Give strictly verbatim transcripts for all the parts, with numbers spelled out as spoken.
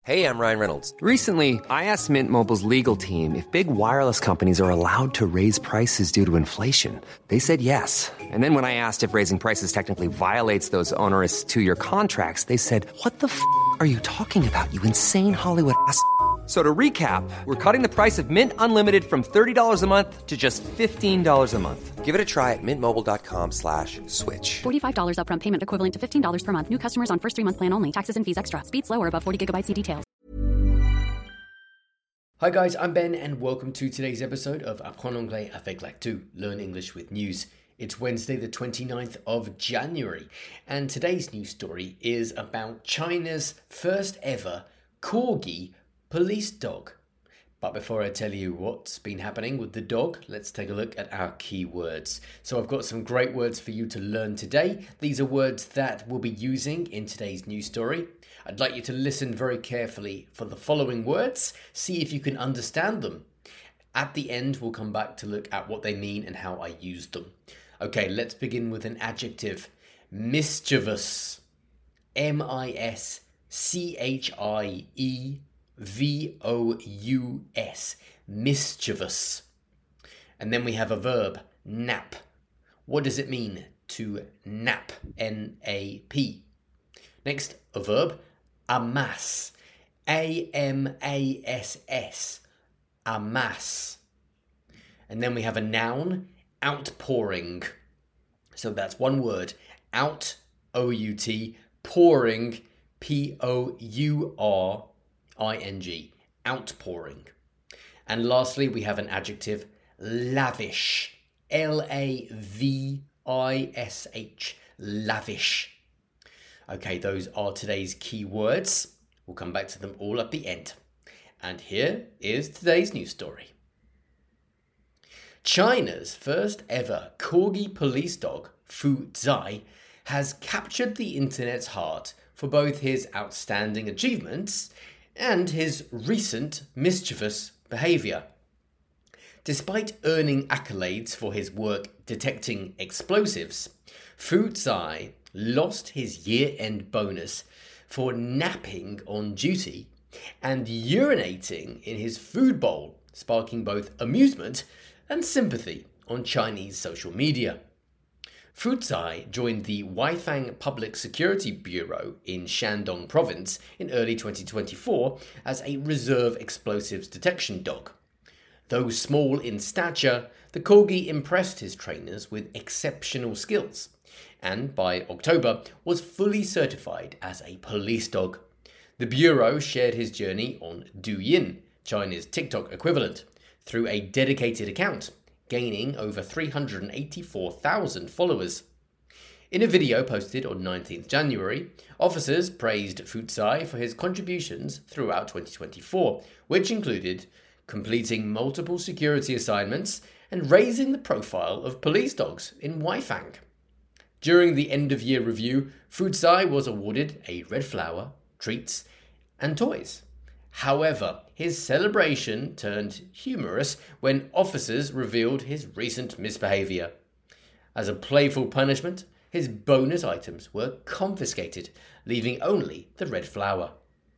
Hey, I'm Ryan Reynolds. Recently, I asked Mint Mobile's legal team if big wireless companies are allowed to raise prices due to inflation. They said yes. And then when I asked if raising prices technically violates those onerous two-year contracts, they said, what the f*** are you talking about, you insane Hollywood ass f- So to recap, we're cutting the price of Mint Unlimited from thirty dollars a month to just fifteen dollars a month. Give it a try at mintmobile.com slash switch. forty-five dollars upfront payment equivalent to fifteen dollars per month. New customers on first three-month plan only. Taxes and fees extra. Speed slower above forty gigabytes. See details. Hi guys, I'm Ben and welcome to today's episode of Apprendre l'anglais avec Lactu, Learn English with News. It's Wednesday the twenty-ninth of January and today's news story is about China's first ever Corgi police dog. But before I tell you what's been happening with the dog, let's take a look at our key words. So I've got some great words for you to learn today. These are words that we'll be using in today's news story. I'd like you to listen very carefully for the following words, see if you can understand them. At the end, we'll come back to look at what they mean and how I use them. Okay, let's begin with an adjective. Mischievous. M I S C H I E V O U S. Mischievous. And then we have a verb, nap. What does it mean to nap? N A P. Next, a verb, amass. A M A S S. Amass. And then we have a noun, outpouring. So that's one word, out, O U T, pouring, P O U R I N G, outpouring. And lastly, we have an adjective, lavish. L A V I S H, lavish. Okay, those are today's key words. We'll come back to them all at the end. And here is today's news story. China's first ever Corgi police dog, Fu Zai, has captured the internet's heart for both his outstanding achievements and his recent mischievous behaviour. Despite earning accolades for his work detecting explosives, Fu Zai lost his year-end bonus for napping on duty and urinating in his food bowl, sparking both amusement and sympathy on Chinese social media. Fu Zai joined the Weifang Public Security Bureau in Shandong Province in early twenty twenty-four as a reserve explosives detection dog. Though small in stature, the Corgi impressed his trainers with exceptional skills, and by October was fully certified as a police dog. The Bureau shared his journey on Douyin, China's TikTok equivalent, through a dedicated account, gaining over three hundred eighty-four thousand followers. In a video posted on nineteenth January, officers praised Fu Zai for his contributions throughout twenty twenty-four, which included completing multiple security assignments and raising the profile of police dogs in Weifang. During the end-of-year review, Fu Zai was awarded a red flower, treats, and toys. However, his celebration turned humorous when officers revealed his recent misbehaviour. As a playful punishment, his bonus items were confiscated, leaving only the red flower.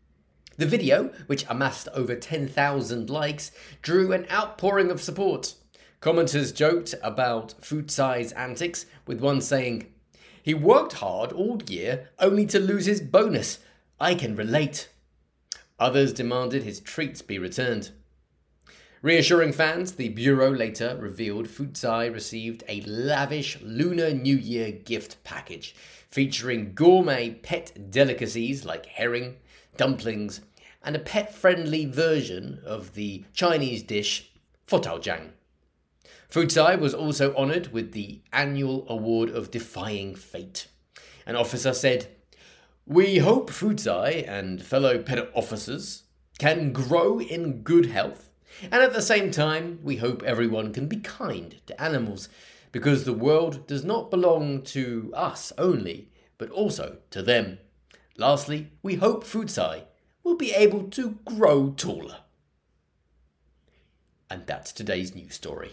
The video, which amassed over ten thousand likes, drew an outpouring of support. Commenters joked about Fu Zai's antics, with one saying, "He worked hard all year only to lose his bonus. I can relate." Others demanded his treats be returned. Reassuring fans, the Bureau later revealed Fu Zai received a lavish Lunar New Year gift package featuring gourmet pet delicacies like herring, dumplings, and a pet-friendly version of the Chinese dish Fotaojiang. Fu Zai was also honoured with the annual award of Defying Fate. An officer said, "We hope Fu Zai and fellow pet officers can grow in good health, and at the same time, we hope everyone can be kind to animals, because the world does not belong to us only, but also to them. Lastly, we hope Fu Zai will be able to grow taller." And that's today's news story.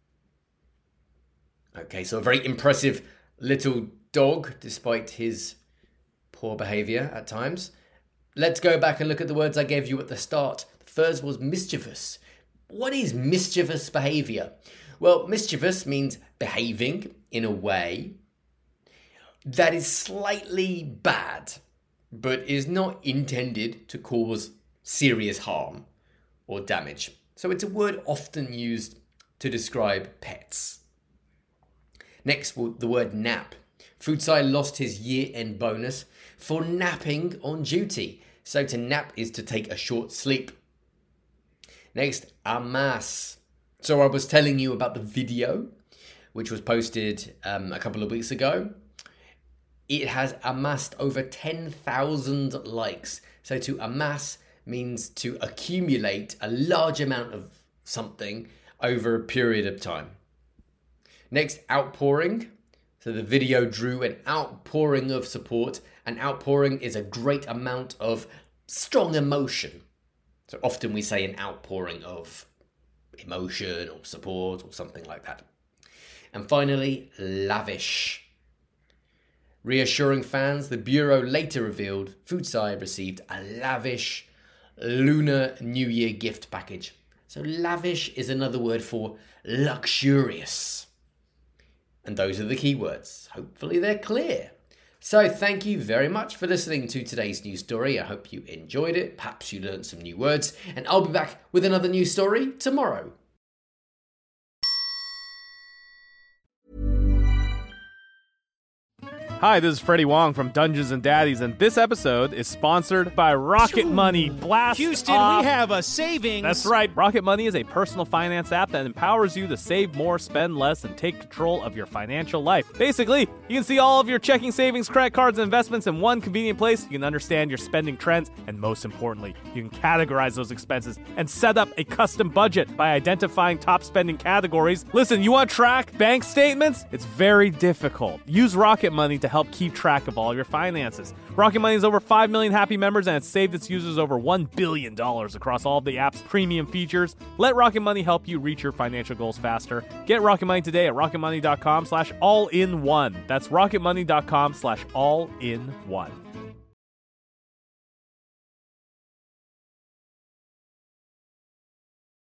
Okay, so a very impressive little dog, despite his poor behaviour at times. let's go back and look at the words I gave you at the start. The first was mischievous. What is mischievous behavior? Well, mischievous means behaving in a way that is slightly bad, but is not intended to cause serious harm or damage. So it's a word often used to describe pets. Next, the word nap. Futsai lost his year-end bonus for napping on duty. So to nap is to take a short sleep. Next, amass. So I was telling you about the video, which was posted um, a couple of weeks ago. It has amassed over ten thousand likes. So to amass means to accumulate a large amount of something over a period of time. Next, outpouring. So the video drew an outpouring of support. An outpouring is a great amount of strong emotion. So often we say an outpouring of emotion or support or something like that. And finally, lavish. Reassuring fans, the Bureau later revealed Futsai received a lavish Lunar New Year gift package. So lavish is another word for luxurious. And those are the keywords. Hopefully they're clear. So thank you very much for listening to today's news story. I hope you enjoyed it. Perhaps you learned some new words. And I'll be back with another news story tomorrow. Hi, this is Freddie Wong from Dungeons and Daddies, and this episode is sponsored by Rocket Money. Blast Houston, off. we have a savings. That's right. Rocket Money is a personal finance app that empowers you to save more, spend less, and take control of your financial life. Basically, you can see all of your checking, savings, credit cards, and investments in one convenient place. You can understand your spending trends, and most importantly, you can categorize those expenses and set up a custom budget by identifying top spending categories. Listen, you want to track bank statements? It's very difficult. Use Rocket Money to help keep track of all your finances. Rocket Money has over five million happy members and it's saved its users over one billion dollars across all of the app's premium features. Let Rocket Money help you reach your financial goals faster. Get Rocket Money today at rocketmoney.com slash all-in-one. That's rocketmoney.com slash all-in-one.